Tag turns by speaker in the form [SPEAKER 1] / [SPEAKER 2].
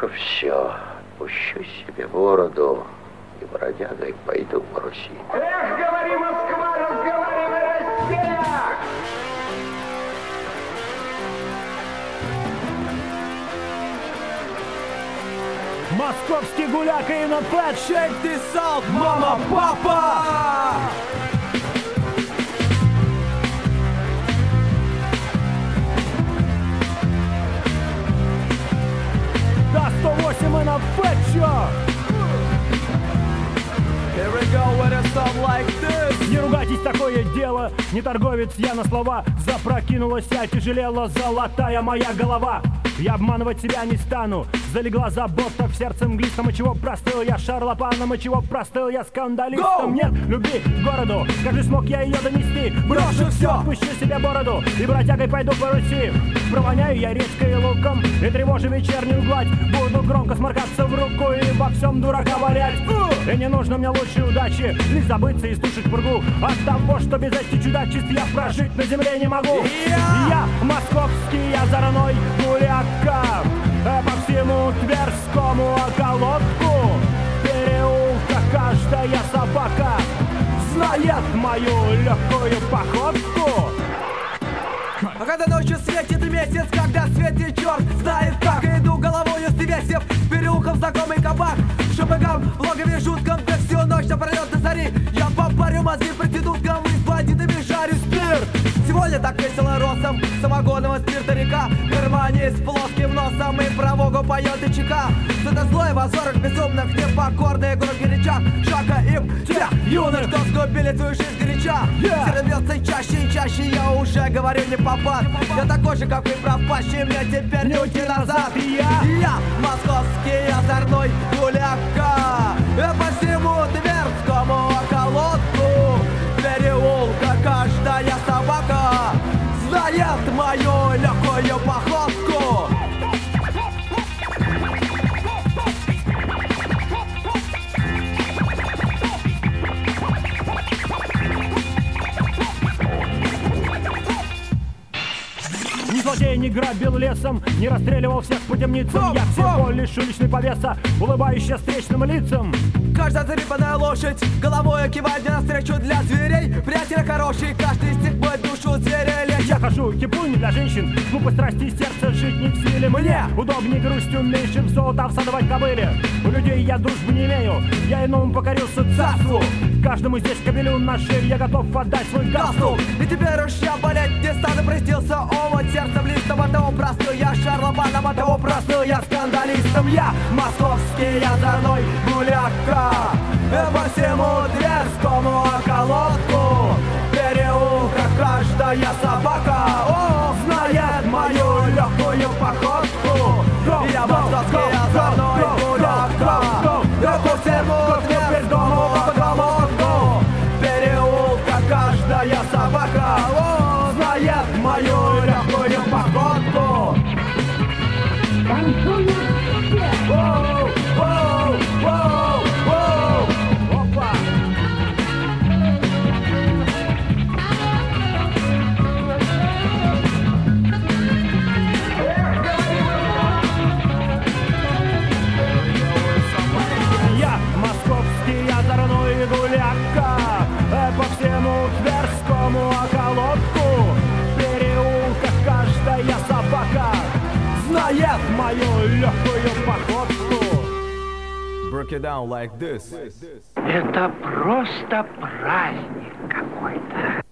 [SPEAKER 1] брошу все, пущу себе бороду и бродягой пойду по Руси.
[SPEAKER 2] Эх, говори, Москва, разговаривай, Россия!
[SPEAKER 3] Московский гуляка и на флэт. Shake this out, мама, папа! Да, 108 и на флэт, чё? Here we go with a song like this. Не ругайтесь, такое дело, не торговец я на слова. Запрокинулась я, тяжелела золотая моя голова. Я обманывать себя не стану. Залегла забота в сердце мглистом. И чего простыл я шарлапаном, и чего простыл я скандалистом. Нет любви к городу, как же смог я ее донести? Брошу все, пущу себе бороду и бродягой пойду по Руси. Провоняю я редькой и луком и тревожу вечернюю гладь. Буду громко сморкаться в руку и во всем дурака валять. И не нужно мне лучшей удачи, лишь забыться и слушать пургу. От того, что без этих чудачеств я прожить на земле не могу. Я московский озорной гуляка, по всему Тверскому околотку переулка каждая собака знает мою легкую походку.
[SPEAKER 4] А когда ночью светит месяц, когда светит черт, знает как иду головой свесив переулком знакомый кабак. Шопыгам в логове жутком, как всю ночь напролет до зари. Я попарю мозги проституткам и с бандитами жарю спирт. Сегодня так весело росом самогонного спирта река. В кармане с плоским носом и про Волгу поет и чека. Что-то злое в озорах безумных, непокорные громкий рычаг. Шага им тех юных, кто сгубили твою жизнь горяча. Сердце бьется чаще и чаще, я уже говорю не попад. Я такой же, как и пропащий, мне теперь не уйти назад. Я московский озорной гуляка, по всему Тверскому околотку переулка каждая собака знает мою легкую походку.
[SPEAKER 3] Ни злодей не грабил лесом, не расстреливал всех по темницам. Я всего лишь уличный повеса, улыбающийся встречным лицам.
[SPEAKER 4] Каждая зарипанная лошадь головой кивает мне навстречу для зверей. Приятель хороший, каждый из них мой душу зверя лечит.
[SPEAKER 3] Я хожу кипу не для женщин, глупо страсти и сердце жить не в силе. Мне удобнее грустью меньше в золото всадывать кобыле. У людей я дружбы не имею, я иному покорился царству. Каждому здесь кобелю на шею я готов отдать свой галстук.
[SPEAKER 4] И теперь уж я болеть не стану, простился овод сердцем листом. От того простыл я шарлапаном, от того простыл я скандалистом. Я московский озорной гуляка, по всему Тверскому околотку переулка каждая собака знает мою легкую походку. Я московский озорной гуляка, по всему Тверскому околотку переулка каждая собака знает мою легкую походку.
[SPEAKER 5] Танцуют все.
[SPEAKER 3] Я московский озорной гуляка, по всему Тверскому околотку переулка каждая собака знает мою легкую походку.
[SPEAKER 4] Break it down like this.
[SPEAKER 1] Это просто праздник какой-то.